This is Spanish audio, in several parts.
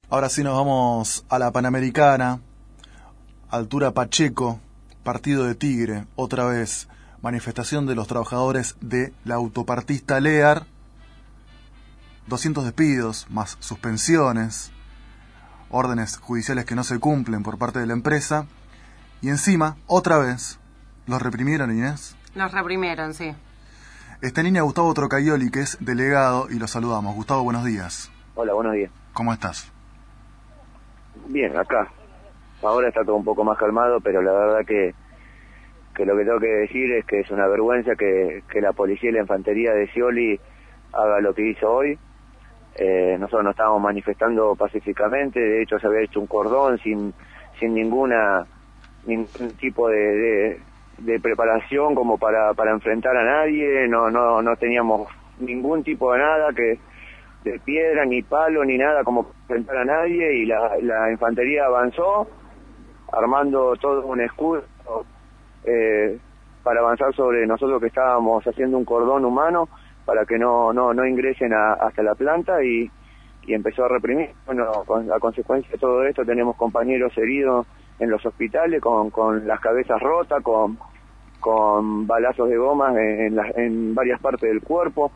Ahora sí nos vamos a la Panamericana, altura Pacheco, partido de Tigre, otra vez, manifestación de los trabajadores de la autopartista Lear, 200 despidos, más suspensiones, órdenes judiciales que no se cumplen por parte de la empresa, y encima, otra vez, los reprimieron, Inés. Los reprimieron, sí. Está en línea Gustavo Trocaioli, que es delegado, y lo saludamos. Gustavo, buenos días. Hola, buenos días. ¿Cómo estás? Bien, acá. Ahora está todo un poco más calmado, pero la verdad que lo que tengo que decir es que es una vergüenza que la policía y la infantería de Scioli haga lo que hizo hoy. Nosotros nos estábamos manifestando pacíficamente, de hecho se había hecho un cordón sin ningún tipo de preparación como para enfrentar a nadie, no teníamos ningún tipo de nada de piedra, ni palo, ni nada como para enfrentar a nadie, y la infantería avanzó armando todo un escudo para avanzar sobre nosotros, que estábamos haciendo un cordón humano para que no ingresen hasta la planta, y empezó a reprimir. Bueno, a consecuencia de todo esto tenemos compañeros heridos en los hospitales con las cabezas rotas, con balazos de gomas en varias partes del cuerpo.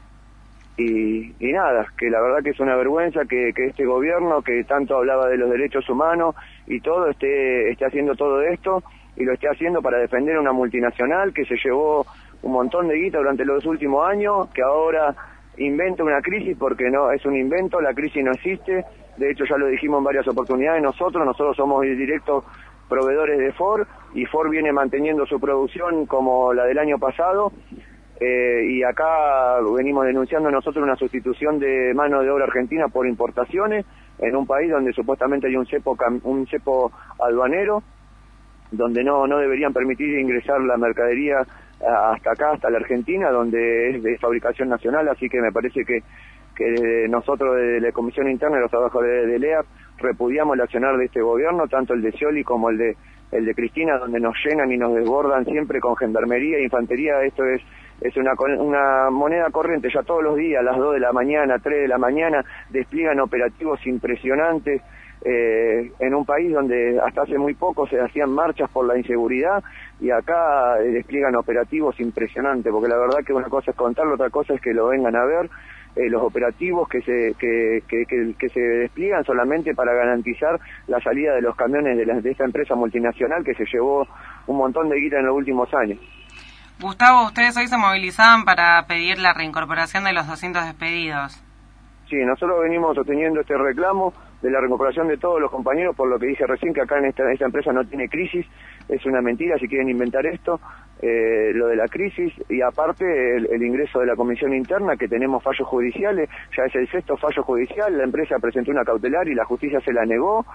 Y nada, que la verdad que es una vergüenza que este gobierno, que tanto hablaba de los derechos humanos y todo, esté haciendo todo esto, y lo esté haciendo para defender una multinacional que se llevó un montón de guita durante los últimos años, que ahora inventa una crisis porque no es un invento, la crisis no existe. De hecho, ya lo dijimos en varias oportunidades, nosotros somos directos proveedores de Ford, y Ford viene manteniendo su producción como la del año pasado. Y acá venimos denunciando nosotros una sustitución de mano de obra argentina por importaciones en un país donde supuestamente hay un cepo aduanero, donde no deberían permitir ingresar la mercadería hasta acá, hasta la Argentina, donde es de fabricación nacional. Así que me parece que nosotros desde la Comisión Interna de los Trabajadores de Lear repudiamos el accionar de este gobierno, tanto el de Scioli como el de Cristina, donde nos llenan y nos desbordan siempre con gendarmería e infantería. Esto es una moneda corriente, ya todos los días, a las 2 de la mañana, 3 de la mañana, despliegan operativos impresionantes en un país donde hasta hace muy poco se hacían marchas por la inseguridad, y acá despliegan operativos impresionantes, porque la verdad que una cosa es contarlo, otra cosa es que lo vengan a ver. Los operativos que se despliegan solamente para garantizar la salida de los camiones de esta empresa multinacional que se llevó un montón de guita en los últimos años. Gustavo, ustedes hoy se movilizaban para pedir la reincorporación de los 200 despedidos. Sí, nosotros venimos sosteniendo este reclamo de la recuperación de todos los compañeros, por lo que dije recién, que acá en esta empresa no tiene crisis. Es una mentira si quieren inventar esto, lo de la crisis, y aparte el ingreso de la Comisión Interna, que tenemos fallos judiciales, ya es el 6º fallo judicial. La empresa presentó una cautelar y la justicia se la negó,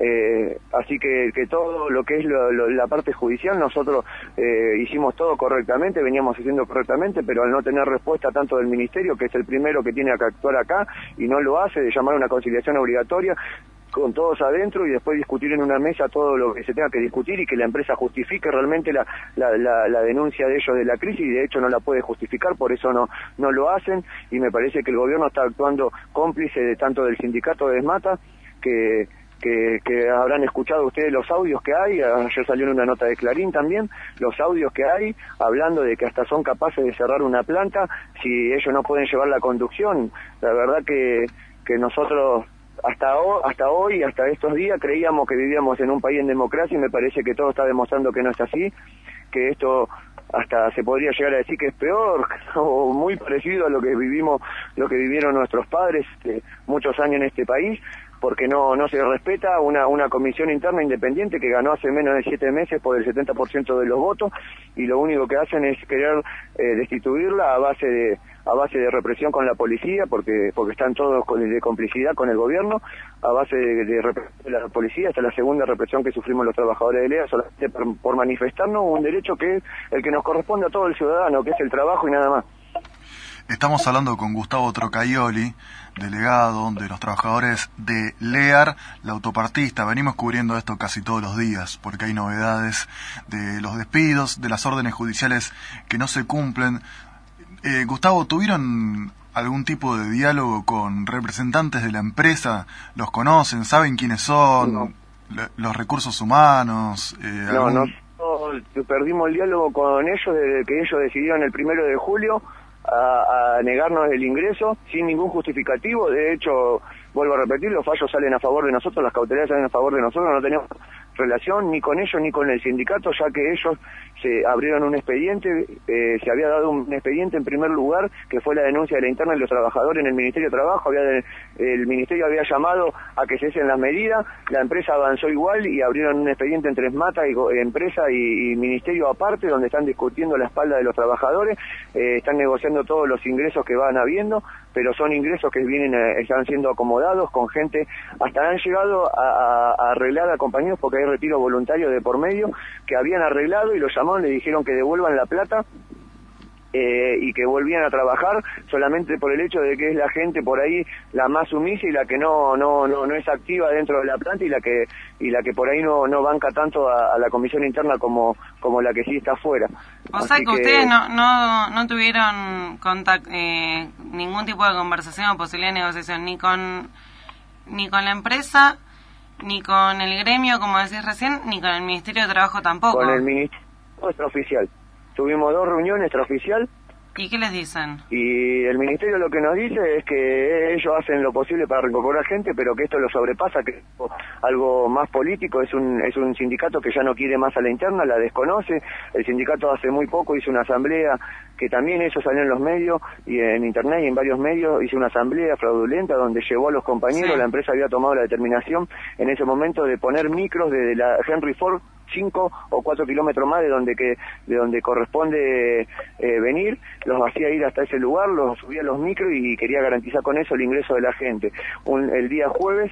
así que todo lo que es la parte judicial, nosotros hicimos todo correctamente, veníamos haciendo correctamente, pero al no tener respuesta tanto del Ministerio, que es el primero que tiene que actuar acá, y no lo hace, de llamar a una conciliación obligatoria con todos adentro, y después discutir en una mesa todo lo que se tenga que discutir, y que la empresa justifique realmente la denuncia de ellos de la crisis, y de hecho no la puede justificar, por eso no lo hacen. Y me parece que el gobierno está actuando cómplice de tanto del sindicato de Desmata, que habrán escuchado ustedes los audios que hay. Ayer salió en una nota de Clarín también los audios que hay, hablando de que hasta son capaces de cerrar una planta si ellos no pueden llevar la conducción. La verdad que nosotros hasta hoy, hasta estos días, creíamos que vivíamos en un país en democracia, y me parece que todo está demostrando que no es así, que esto hasta se podría llegar a decir que es peor o muy parecido a lo que vivieron nuestros padres muchos años en este país, porque no se respeta una comisión interna independiente que ganó hace menos de 7 meses por el 70% de los votos, y lo único que hacen es querer destituirla a base de represión con la policía, porque están todos de complicidad con el gobierno, a base de represión de la policía. Esta es la segunda represión que sufrimos los trabajadores de Lear, solamente por manifestarnos un derecho que es el que nos corresponde a todo el ciudadano, que es el trabajo y nada más. Estamos hablando con Gustavo Trocaioli, delegado de los trabajadores de Lear, la autopartista. Venimos cubriendo esto casi todos los días, porque hay novedades de los despidos, de las órdenes judiciales que no se cumplen. Gustavo, ¿tuvieron algún tipo de diálogo con representantes de la empresa? ¿Los conocen? ¿Saben quiénes son? No. ¿Los recursos humanos? No, nosotros perdimos el diálogo con ellos desde que ellos decidieron el 1 de julio a negarnos el ingreso sin ningún justificativo. De hecho, vuelvo a repetir, los fallos salen a favor de nosotros, las cautelares salen a favor de nosotros, no tenemos relación ni con ellos ni con el sindicato, ya que ellos se abrieron un expediente, se había dado un expediente en primer lugar, que fue la denuncia de la interna de los trabajadores en el Ministerio de Trabajo. El Ministerio había llamado a que cesen las medidas, la empresa avanzó igual y abrieron un expediente entre ESMATA y empresa y Ministerio aparte, donde están discutiendo la espalda de los trabajadores, están negociando todos los ingresos que van habiendo, pero son ingresos que están siendo acomodados con gente, hasta han llegado a arreglar a compañeros porque hay retiro voluntario de por medio, que habían arreglado y los llamaron, le dijeron que devuelvan la plata y que volvían a trabajar solamente por el hecho de que es la gente por ahí la más sumisa y la que no es activa dentro de la planta y la que por ahí no banca tanto a la comisión interna como la que sí está afuera. O sea que ustedes no tuvieron ningún tipo de conversación o posibilidad de negociación ni con la empresa, ni con el gremio, como decís recién, ni con el Ministerio de Trabajo tampoco. Con el Ministerio extraoficial. Tuvimos 2 reuniones extraoficial. ¿Y qué les dicen? Y el Ministerio lo que nos dice es que ellos hacen lo posible para reincorporar gente, pero que esto lo sobrepasa, que es algo más político, es un sindicato que ya no quiere más a la interna, la desconoce. El sindicato hace muy poco hizo una asamblea, que también eso salió en los medios, y en internet y en varios medios, hizo una asamblea fraudulenta donde llevó a los compañeros, sí. La empresa había tomado la determinación en ese momento de poner micros desde la Henry Ford 5 o 4 kilómetros más de donde corresponde venir, los hacía ir hasta ese lugar, los subía a los micros y quería garantizar con eso el ingreso de la gente. Un día jueves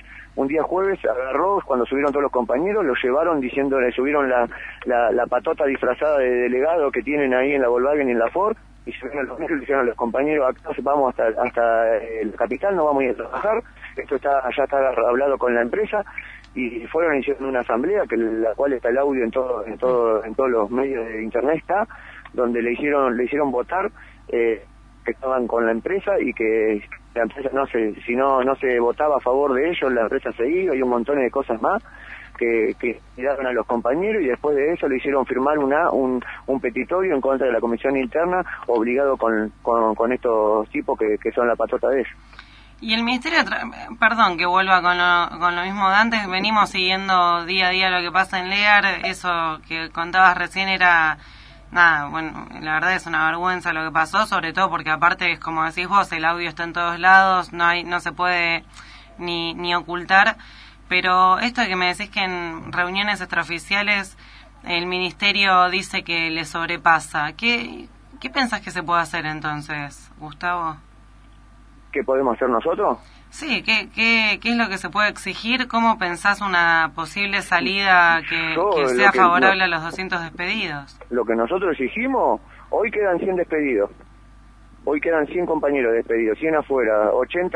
agarró, cuando subieron todos los compañeros, los llevaron le subieron la patota disfrazada de delegado que tienen ahí en la Volkswagen y en la Ford, y subieron a los micros y le dijeron a los compañeros, acá vamos hasta el capital, no vamos a ir a trabajar, esto ya está hablado con la empresa. Y fueron y hicieron una asamblea, la cual está el audio en todos los medios de internet está, donde le hicieron votar que estaban con la empresa y que la empresa si no se votaba a favor de ellos, la empresa se iba, y un montón de cosas más que tiraron a los compañeros, y después de eso le hicieron firmar un petitorio en contra de la comisión interna, obligado con estos tipos que son la patota de ellos. Y el Ministerio perdón que vuelva con lo mismo de antes, venimos siguiendo día a día lo que pasa en LEAR, eso que contabas recién era, nada, bueno, la verdad es una vergüenza lo que pasó, sobre todo porque aparte es como decís vos, el audio está en todos lados, no se puede ni ocultar, pero esto de que me decís que en reuniones extraoficiales el Ministerio dice que le sobrepasa, ¿qué pensás que se puede hacer entonces, Gustavo? ¿Qué podemos hacer nosotros? Sí, ¿qué es lo que se puede exigir? ¿Cómo pensás una posible salida que sea favorable a los 200 despedidos? Lo que nosotros exigimos, hoy quedan 100 despedidos. Hoy quedan 100 compañeros despedidos, 100 afuera,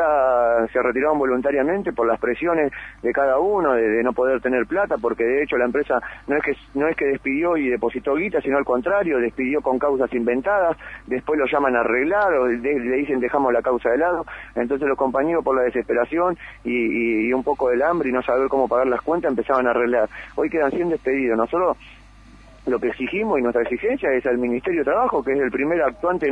80 se retiraron voluntariamente por las presiones de cada uno, de no poder tener plata, porque de hecho la empresa no es que despidió y depositó guita, sino al contrario, despidió con causas inventadas, después lo llaman a arreglar, o le dicen dejamos la causa de lado, entonces los compañeros por la desesperación y un poco del hambre y no saber cómo pagar las cuentas empezaban a arreglar. Hoy quedan 100 despedidos, nosotros lo que exigimos y nuestra exigencia es al Ministerio de Trabajo, que es el primer actuante en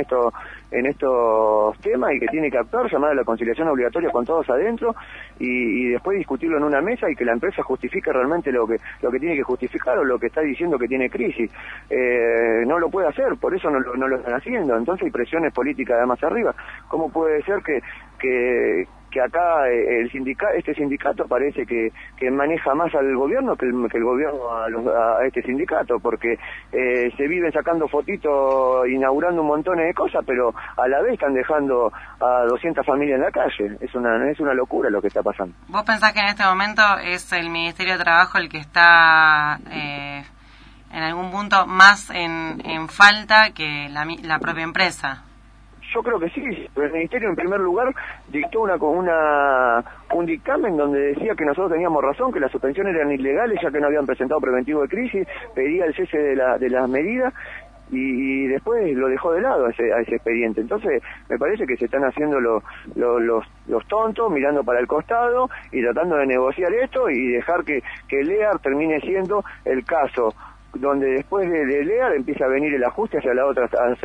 estos temas y que tiene que actuar, llamar a la conciliación obligatoria con todos adentro y después discutirlo en una mesa y que la empresa justifique realmente lo que tiene que justificar o lo que está diciendo que tiene crisis. No lo puede hacer, por eso no lo están haciendo. Entonces hay presiones políticas de más arriba. ¿Cómo puede ser que acá este sindicato parece que maneja más al gobierno que el gobierno a este sindicato, porque se viven sacando fotitos, inaugurando un montón de cosas, pero a la vez están dejando a 200 familias en la calle. Es una locura lo que está pasando. ¿Vos pensás que en este momento es el Ministerio de Trabajo el que está en algún punto más en falta que la propia empresa? Yo creo que sí, el Ministerio en primer lugar dictó un dictamen donde decía que nosotros teníamos razón, que las suspensiones eran ilegales ya que no habían presentado preventivo de crisis, pedía el cese de las medidas y después lo dejó de lado a ese expediente. Entonces me parece que se están haciendo los tontos, mirando para el costado y tratando de negociar esto y dejar que LEAR termine siendo el caso donde después de LEAR empieza a venir el ajuste hacia las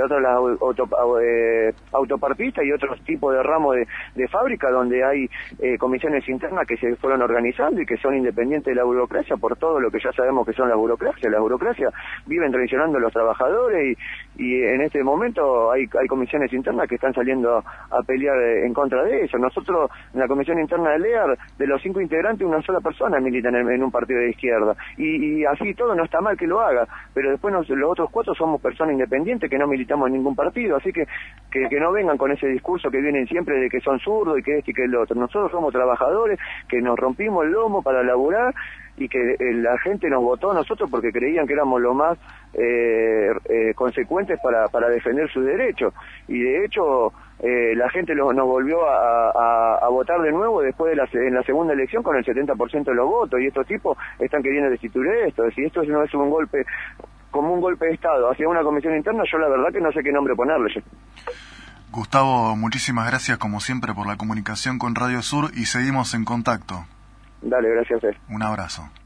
autopartistas y otros tipos de ramos de fábrica donde hay comisiones internas que se fueron organizando y que son independientes de la burocracia por todo lo que ya sabemos que son las burocracias. Las burocracias viven traicionando a los trabajadores y en este momento hay comisiones internas que están saliendo a pelear en contra de eso. Nosotros en la comisión interna de LEAR, de los 5 integrantes, una sola persona milita en un partido de izquierda y así todo no está mal que lo haga, pero después los otros 4 somos personas independientes que no militamos en ningún partido, así que no vengan con ese discurso que vienen siempre de que son zurdos y que este y que el otro. Nosotros somos trabajadores que nos rompimos el lomo para laburar y que la gente nos votó a nosotros porque creían que éramos los más consecuentes para defender sus derechos, y de hecho la gente nos volvió a votar de nuevo después en la segunda elección con el 70% de los votos, y estos tipos están queriendo destituir esto. Si esto no es un golpe, como un golpe de Estado hacia una comisión interna, yo la verdad que no sé qué nombre ponerle. Gustavo, muchísimas gracias como siempre por la comunicación con Radio Sur y seguimos en contacto. Dale, gracias. Un abrazo.